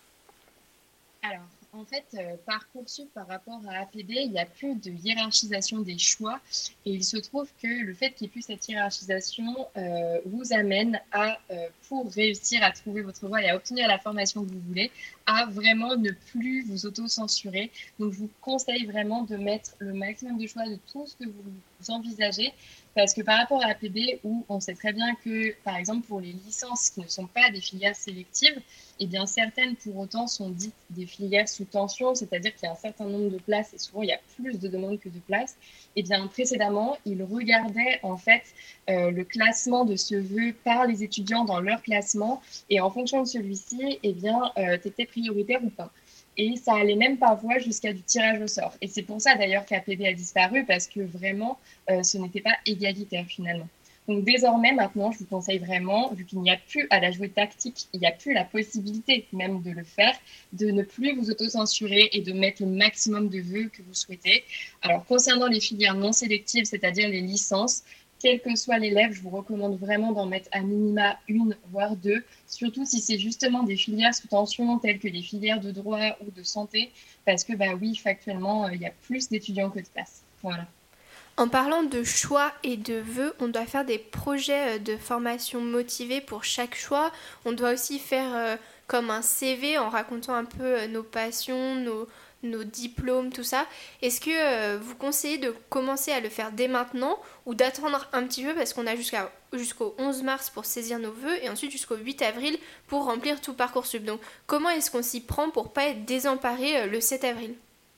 Alors, en fait, Parcoursup, par rapport à APB, il n'y a plus de hiérarchisation des choix. Et il se trouve que le fait qu'il n'y ait plus cette hiérarchisation vous amène à, pour réussir à trouver votre voie et à obtenir la formation que vous voulez, à vraiment ne plus vous auto-censurer. Donc, je vous conseille vraiment de mettre le maximum de choix de tout ce que vous envisagez. Parce que par rapport à APB, où on sait très bien que, par exemple, pour les licences qui ne sont pas des filières sélectives, eh bien, certaines, pour autant, sont dites des filières sous tension, c'est-à-dire qu'il y a un certain nombre de places, et souvent, il y a plus de demandes que de places. Eh bien, précédemment, ils regardaient, en fait, le classement de ce vœu par les étudiants dans leur classement, et en fonction de celui-ci, eh bien, tu étais prioritaire ou pas. Et ça allait même parfois jusqu'à du tirage au sort. Et c'est pour ça, d'ailleurs, qu'APB a disparu, parce que vraiment, ce n'était pas égalitaire, finalement. Donc désormais, maintenant, je vous conseille vraiment, vu qu'il n'y a plus à la jouer tactique, il n'y a plus la possibilité même de le faire, de ne plus vous auto-censurer et de mettre le maximum de vœux que vous souhaitez. Alors, concernant les filières non sélectives, c'est-à-dire les licences, quel que soit l'élève, je vous recommande vraiment d'en mettre à minima une, voire deux, surtout si c'est justement des filières sous tension, telles que les filières de droit ou de santé, parce que, oui, factuellement, il y a plus d'étudiants que de places. Voilà. En parlant de choix et de vœux, on doit faire des projets de formation motivés pour chaque choix. On doit aussi faire comme un CV en racontant un peu nos passions, nos diplômes, tout ça. Est-ce que vous conseillez de commencer à le faire dès maintenant ou d'attendre un petit peu parce qu'on a jusqu'au 11 mars pour saisir nos vœux et ensuite jusqu'au 8 avril pour remplir tout Parcoursup. Donc comment est-ce qu'on s'y prend pour pas être désemparé le 7 avril ?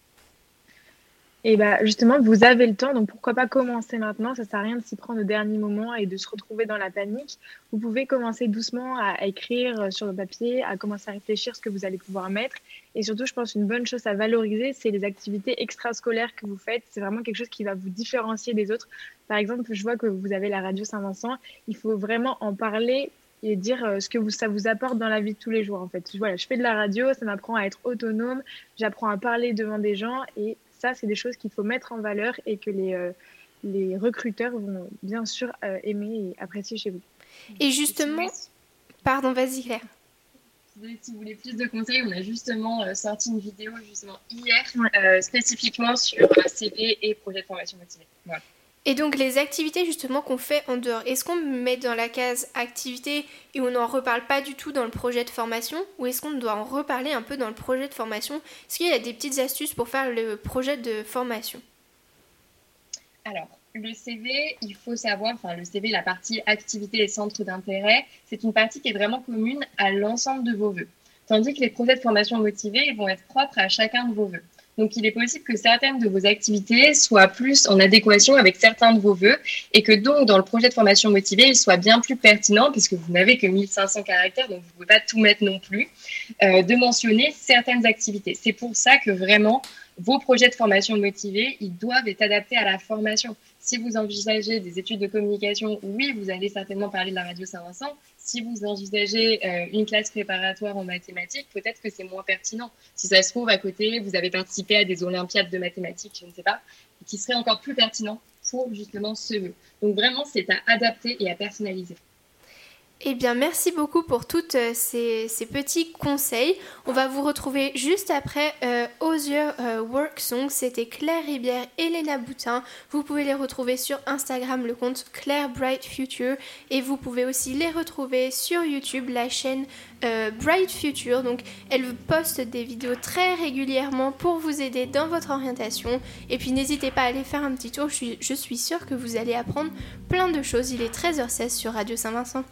Et justement, vous avez le temps, donc pourquoi pas commencer maintenant? Ça sert à rien de s'y prendre au dernier moment et de se retrouver dans la panique. Vous pouvez commencer doucement à écrire sur le papier, à commencer à réfléchir ce que vous allez pouvoir mettre. Et surtout, je pense une bonne chose à valoriser, c'est les activités extrascolaires que vous faites. C'est vraiment quelque chose qui va vous différencier des autres. Par exemple, je vois que vous avez la radio Saint-Vincent. Il faut vraiment en parler et dire ce que ça vous apporte dans la vie de tous les jours. En fait, voilà, je fais de la radio, ça m'apprend à être autonome, j'apprends à parler devant des gens et ça, c'est des choses qu'il faut mettre en valeur et que les recruteurs vont bien sûr aimer et apprécier chez vous. Et justement, pardon, vas-y Claire. Si vous voulez plus de conseils, on a justement sorti une vidéo hier spécifiquement sur CV et projet de formation motivée. Voilà. Et donc les activités justement qu'on fait en dehors, est-ce qu'on met dans la case activité et on n'en reparle pas du tout dans le projet de formation ou est-ce qu'on doit en reparler un peu dans le projet de formation? Est-ce qu'il y a des petites astuces pour faire le projet de formation? Alors, le CV, il faut savoir, le CV, la partie activité et centre d'intérêt, c'est une partie qui est vraiment commune à l'ensemble de vos vœux. Tandis que les projets de formation motivés, ils vont être propres à chacun de vos vœux. Donc, il est possible que certaines de vos activités soient plus en adéquation avec certains de vos vœux et que donc, dans le projet de formation motivée, il soit bien plus pertinent, puisque vous n'avez que 1500 caractères, donc vous ne pouvez pas tout mettre non plus, de mentionner certaines activités. C'est pour ça que vraiment, vos projets de formation motivée, ils doivent être adaptés à la formation. Si vous envisagez des études de communication, oui, vous allez certainement parler de la radio Saint-Vincent. Si vous envisagez une classe préparatoire en mathématiques, peut-être que c'est moins pertinent. Si ça se trouve, à côté, vous avez participé à des olympiades de mathématiques, je ne sais pas, qui serait encore plus pertinent pour justement ce vœu. Donc vraiment, c'est à adapter et à personnaliser. Eh bien, merci beaucoup pour tous ces petits conseils. On va vous retrouver juste après Other Work Song. C'était Claire Ribière et Léna Boutin. Vous pouvez les retrouver sur Instagram, le compte Claire Bright Future. Et vous pouvez aussi les retrouver sur YouTube, la chaîne Bright Future. Donc, elle poste des vidéos très régulièrement pour vous aider dans votre orientation. Et puis, n'hésitez pas à aller faire un petit tour. Je suis sûre que vous allez apprendre plein de choses. Il est 13h16 sur Radio Saint-Vincent.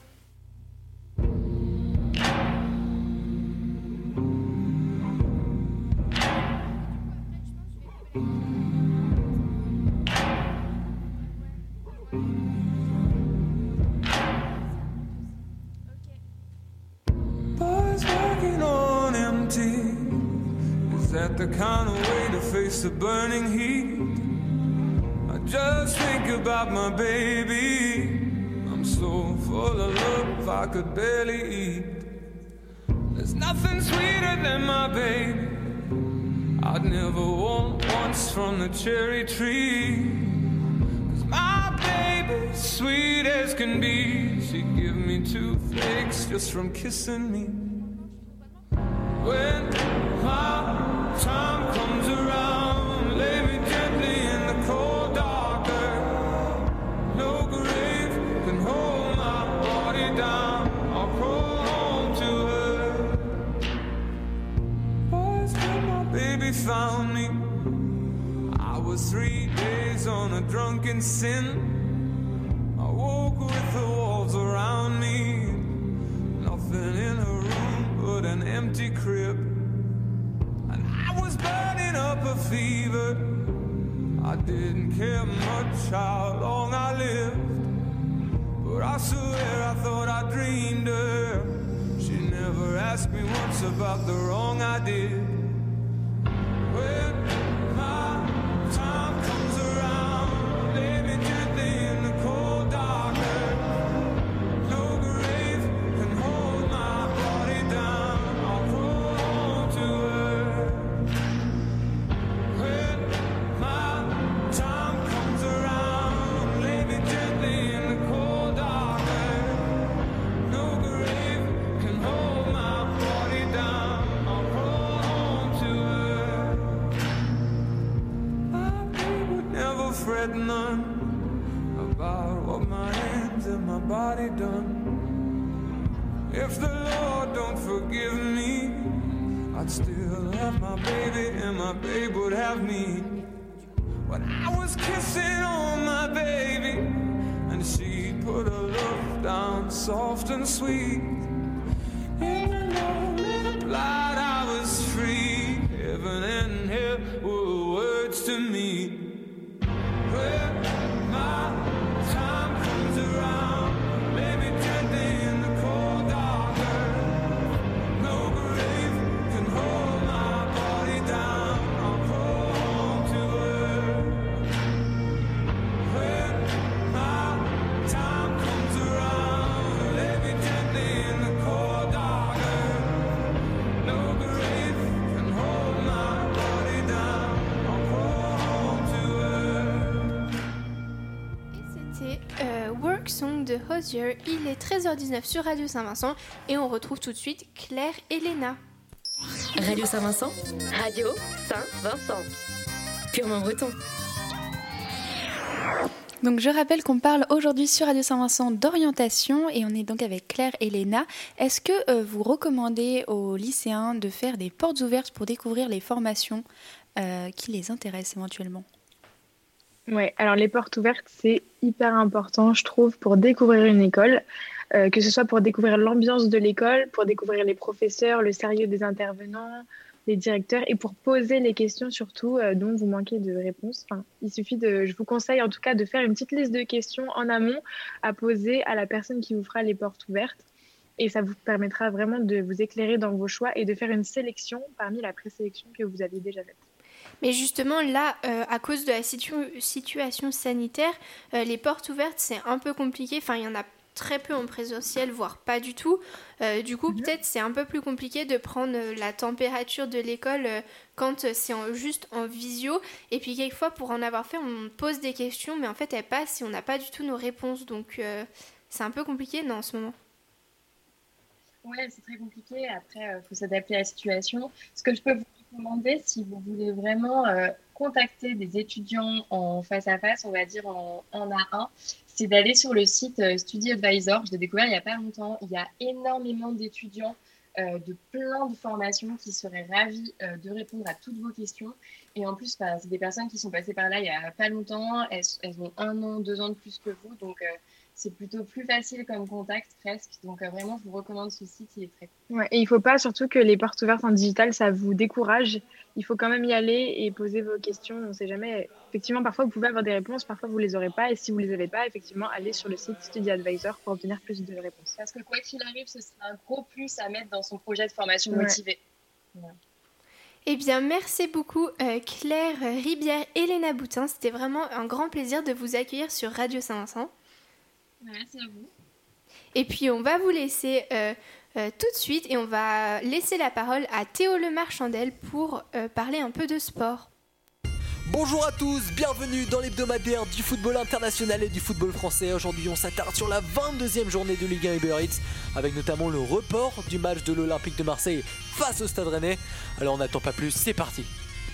Boys working on empty. Is that the kind of way to face the burning heat? I just think about my baby. I'm so full of love I could barely eat. There's nothing sweeter than my baby. I'd never want once from the cherry tree. 'Cause my baby's sweet as can be. She'd give me toothaches just from kissing me. When my time comes around, lay me gently in the cold dark earth. No grave can hold my body down. I'll crawl home to her. Boys, when my baby found me, I was 3 days on a drunken sin. I woke with the walls around me. Nothing in her room but an empty crib. And I was burning up a fever. I didn't care much how long I lived. But I swear I thought I dreamed her. She never asked me once about the wrong I did. When my time comes around, lay me gently in the cold dark earth. No grave can hold my body down. I'll crawl home to her. When my time comes around, lay me gently in the cold dark earth. No grave can hold my body down. I'll crawl home to her. My baby would never fret none about what my hands and my body done. If the Lord don't forgive me, I'd still have my baby and my babe would have me. When I was kissing on my baby, and she put her love down soft and sweet. In the moment light I was free. Heaven and hell were words to me. When my time comes around, lay me gently in the cold dark earth. No grave can hold my body down. I'll crawl home to her. When my time comes around, lay me gently in the cold dark earth. No grave can hold my body down. I'll crawl home to her. C'était Work Song de Hozier. Il est 13h19 sur Radio Saint-Vincent et on retrouve tout de suite Claire et Léna. Radio Saint-Vincent, Radio Saint-Vincent. Purement breton. Donc je rappelle qu'on parle aujourd'hui sur Radio Saint-Vincent d'orientation et on est donc avec Claire et Léna. Est-ce que vous recommandez aux lycéens de faire des portes ouvertes pour découvrir les formations qui les intéressent éventuellement ? Ouais, alors les portes ouvertes, c'est hyper important, je trouve, pour découvrir une école, que ce soit pour découvrir l'ambiance de l'école, pour découvrir les professeurs, le sérieux des intervenants, les directeurs, et pour poser les questions surtout dont vous manquez de réponses. Enfin, il suffit je vous conseille en tout cas de faire une petite liste de questions en amont à poser à la personne qui vous fera les portes ouvertes. Et ça vous permettra vraiment de vous éclairer dans vos choix et de faire une sélection parmi la présélection que vous aviez déjà faite. Mais justement, là, à cause de la situation sanitaire, les portes ouvertes, c'est un peu compliqué. Enfin, il y en a très peu en présentiel, voire pas du tout. Du coup, peut-être c'est un peu plus compliqué de prendre la température de l'école quand c'est juste en visio. Et puis quelquefois, pour en avoir fait, on pose des questions, mais en fait, elles passent et on n'a pas du tout nos réponses. Donc, c'est un peu compliqué, non, en ce moment. Ouais, c'est très compliqué. Après, faut s'adapter à la situation. Ce que je peux vous recommander, si vous voulez vraiment contacter des étudiants en face à face, on va dire en 1 à 1, c'est d'aller sur le site StudyAdvisor. Je l'ai découvert il n'y a pas longtemps. Il y a énormément d'étudiants de plein de formations qui seraient ravis de répondre à toutes vos questions. Et en plus, c'est des personnes qui sont passées par là il n'y a pas longtemps. Elles ont 1 an, 2 ans de plus que vous. Donc, c'est plutôt plus facile comme contact presque. Donc, vraiment, je vous recommande ce site. Il est très cool. Ouais, et il ne faut pas surtout que les portes ouvertes en digital, ça vous décourage. Il faut quand même y aller et poser vos questions. On ne sait jamais. Effectivement, parfois, vous pouvez avoir des réponses. Parfois, vous ne les aurez pas. Et si vous ne les avez pas, effectivement, allez sur le site StudyAdvisor pour obtenir plus de réponses. Parce que quoi qu'il arrive, ce sera un gros plus à mettre dans son projet de formation motivé. Ouais. Eh bien, merci beaucoup Claire Ribière et Léna Boutin. C'était vraiment un grand plaisir de vous accueillir sur Radio Saint-Vincent. Merci à vous. Et puis, on va vous laisser tout de suite et on va laisser la parole à Théo Lemarchandel pour parler un peu de sport. Bonjour à tous, bienvenue dans l'hebdomadaire du football international et du football français. Aujourd'hui, on s'attarde sur la 22e journée de Ligue 1 Uber Eats, avec notamment le report du match de l'Olympique de Marseille face au Stade Rennais. Alors on n'attend pas plus, c'est parti.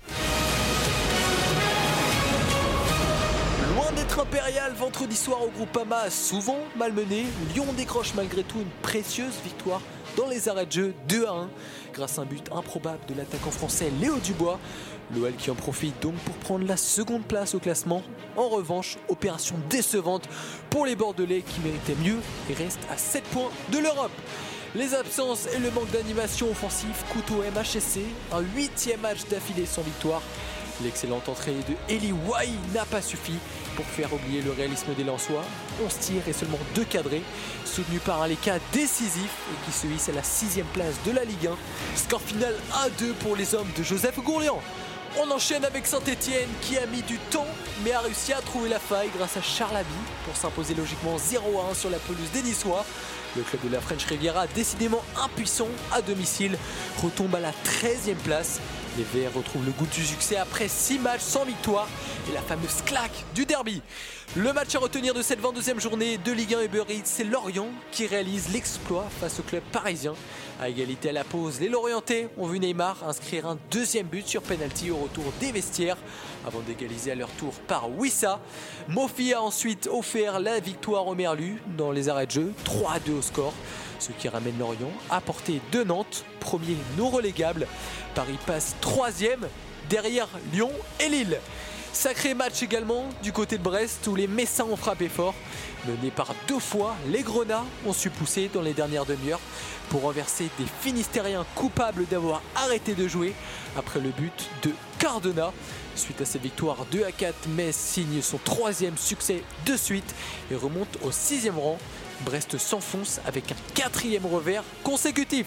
Loin d'être impérial, vendredi soir au Groupama, souvent malmené, Lyon décroche malgré tout une précieuse victoire dans les arrêts de jeu 2-1 grâce à un but improbable de l'attaquant français Léo Dubois. L'OL qui en profite donc pour prendre la seconde place au classement. En revanche, opération décevante pour les Bordelais qui méritaient mieux et restent à 7 points de l'Europe. Les absences et le manque d'animation offensive coûtent au MHSC un 8e match d'affilée sans victoire. L'excellente entrée de Eli Wahi n'a pas suffi pour faire oublier le réalisme des Lensois. 11 tirs et seulement 2 cadrés, soutenu par un Leka décisif et qui se hisse à la 6e place de la Ligue 1. Score final 1-2 pour les hommes de Joseph Gourlian. On enchaîne avec Saint-Etienne qui a mis du temps mais a réussi à trouver la faille grâce à Charles Aby pour s'imposer logiquement 0-1 sur la pelouse des Niçois. Le club de la French Riviera, décidément impuissant à domicile, retombe à la 13e place. Les Verts retrouvent le goût du succès après 6 matchs sans victoire et la fameuse claque du derby. Le match à retenir de cette 22e journée de Ligue 1 Uber Eats, c'est Lorient qui réalise l'exploit face au club parisien. À égalité à la pause, les Lorientais ont vu Neymar inscrire un 2e but sur penalty au retour des vestiaires avant d'égaliser à leur tour par Wissa. Mofi a ensuite offert la victoire au Merlu dans les arrêts de jeu, 3-2 au score. Ce qui ramène Lorient à portée de Nantes, premier non relégable. Paris passe 3e derrière Lyon et Lille. Sacré match également du côté de Brest où les Messins ont frappé fort. Menés par 2 fois, les Grenats ont su pousser dans les dernières demi-heures pour renverser des Finistériens coupables d'avoir arrêté de jouer après le but de Cardona. Suite à ces victoires 2-4, Metz signe son 3e succès de suite et remonte au 6e rang. Brest s'enfonce avec un 4e revers consécutif.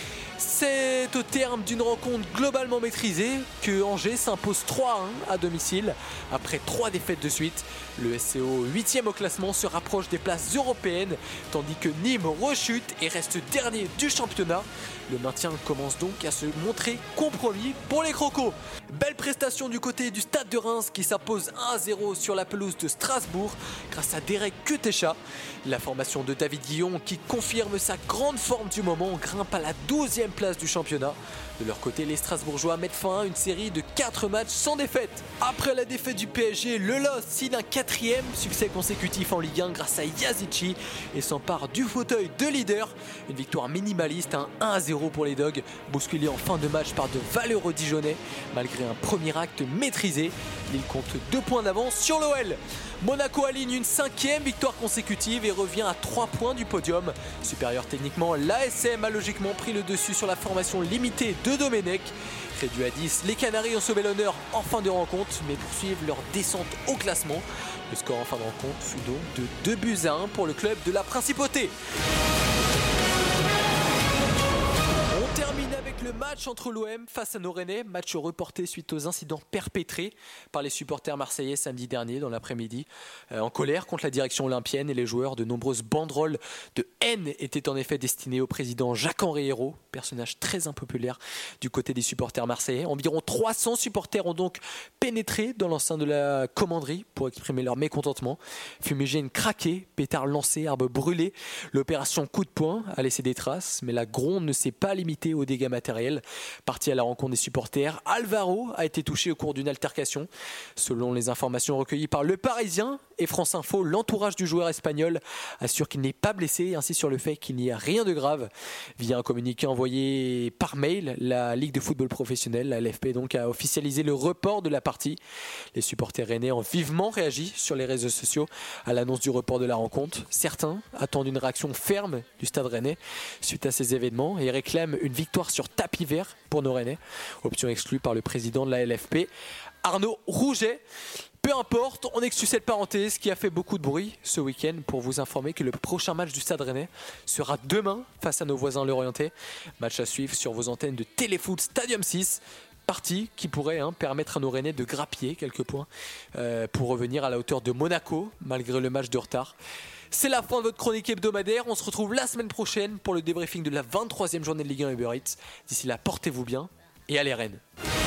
C'est au terme d'une rencontre globalement maîtrisée que Angers s'impose 3-1 à domicile. Après 3 défaites de suite, le SCO 8e au classement se rapproche des places européennes, tandis que Nîmes rechute et reste dernier du championnat. Le maintien commence donc à se montrer compromis pour les Crocos. Belle prestation du côté du Stade de Reims qui s'impose 1-0 sur la pelouse de Strasbourg grâce à Derek Kutecha. La formation de David Guillon qui confirme sa grande forme du moment grimpe à la 12e place du championnat. De leur côté, les Strasbourgeois mettent fin à une série de 4 matchs sans défaite. Après la défaite du PSG, le LOS signe un 4e succès consécutif en Ligue 1 grâce à Yazici et s'empare du fauteuil de leader. Une victoire minimaliste, un 1-0 pour les Dogs, bousculés en fin de match par de valeureux Dijonais. Malgré un premier acte maîtrisé, Lille compte 2 points d'avance sur l'OL. Monaco aligne une 5e victoire consécutive et revient à 3 points du podium. Supérieur techniquement, l'ASM a logiquement pris le dessus sur la formation limitée de Domenech. Réduit à 10, les Canaries ont sauvé l'honneur en fin de rencontre, mais poursuivent leur descente au classement. Le score en fin de rencontre fut donc de 2-1 pour le club de la Principauté. On termine avec le match match entre l'OM face à nos Rennais, match reporté suite aux incidents perpétrés par les supporters marseillais samedi dernier dans l'après-midi. En colère contre la direction olympienne et les joueurs, de nombreuses banderoles de haine étaient en effet destinées au président Jacques-Henri Hérault, personnage très impopulaire du côté des supporters marseillais. Environ 300 supporters ont donc pénétré dans l'enceinte de la commanderie pour exprimer leur mécontentement. Fumigène craqué, pétards lancés, arbres brûlés. L'opération coup de poing a laissé des traces, mais la gronde ne s'est pas limitée aux dégâts matériels. Parti à la rencontre des supporters, Alvaro a été touché au cours d'une altercation. Selon les informations recueillies par Le Parisien et France Info, l'entourage du joueur espagnol assure qu'il n'est pas blessé et insiste sur le fait qu'il n'y a rien de grave. Via un communiqué envoyé par mail, la Ligue de football professionnel, la LFP, donc, a officialisé le report de la partie. Les supporters rennais ont vivement réagi sur les réseaux sociaux à l'annonce du report de la rencontre. Certains attendent une réaction ferme du Stade Rennais suite à ces événements et réclament une victoire sur tapis vert pour nos Rennais, option exclue par le président de la LFP, Arnaud Rouget. Peu importe, on exclut cette parenthèse qui a fait beaucoup de bruit ce week-end pour vous informer que le prochain match du Stade Rennais sera demain face à nos voisins lorientais. Match à suivre sur vos antennes de Téléfoot Stadium 6. Partie qui pourrait permettre à nos Rennais de grappiller quelques points pour revenir à la hauteur de Monaco malgré le match de retard. C'est la fin de votre chronique hebdomadaire. On se retrouve la semaine prochaine pour le débriefing de la 23e journée de Ligue 1 Uber Eats. D'ici là, portez-vous bien et allez Rennes.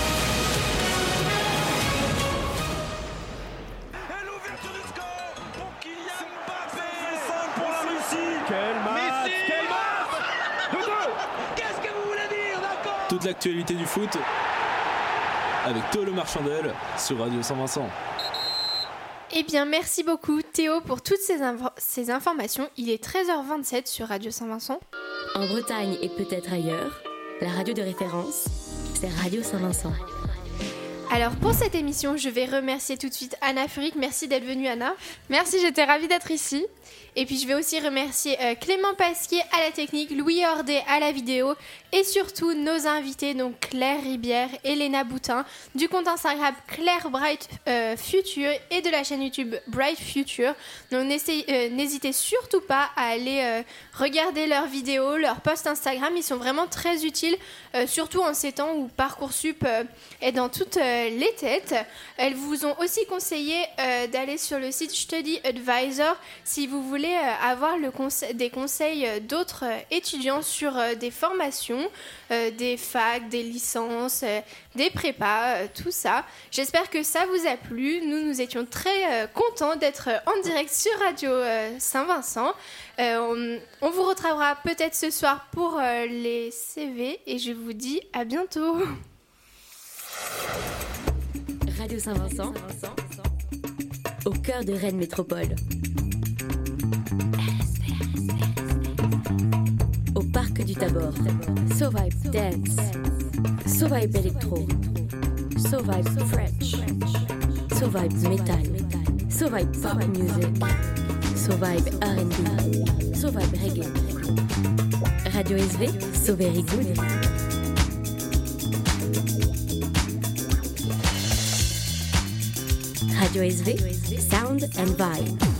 Toute l'actualité du foot avec Théo Le Marchandel sur Radio Saint-Vincent. Eh bien, merci beaucoup Théo pour toutes ces informations. Il est 13h27 sur Radio Saint-Vincent. En Bretagne et peut-être ailleurs, la radio de référence, c'est Radio Saint-Vincent. Alors pour cette émission, je vais remercier tout de suite Anna Furic. Merci d'être venue Anna. Merci, j'étais ravie d'être ici. Et puis je vais aussi remercier Clément Pasquier à la technique, Louis Hordet à la vidéo et surtout nos invités, donc Claire Ribière, Elena Boutin, du compte Instagram Claire Bright Future et de la chaîne YouTube Bright Future. Donc n'hésitez surtout pas à aller regarder leurs vidéos, leurs posts Instagram, ils sont vraiment très utiles, surtout en ces temps où Parcoursup est dans toutes les têtes. Elles vous ont aussi conseillé d'aller sur le site Study Advisor si vous voulez avoir des conseils d'autres étudiants sur des formations, des facs, des licences, des prépas, tout ça. J'espère que ça vous a plu. Nous étions très contents d'être en direct sur Radio Saint-Vincent. On vous retrouvera peut-être ce soir pour les CV et je vous dis à bientôt. Radio Saint-Vincent, au cœur de Rennes Métropole. Au parc du Tabor. So Vibe Dance. So Vibe Electro. So Vibe French. So Vibe Metal. So Vibe Pop Music. So Vibe R&B. So Vibe Reggae. Radio SV, So Very Good. Radio SV, Sound and Vibe.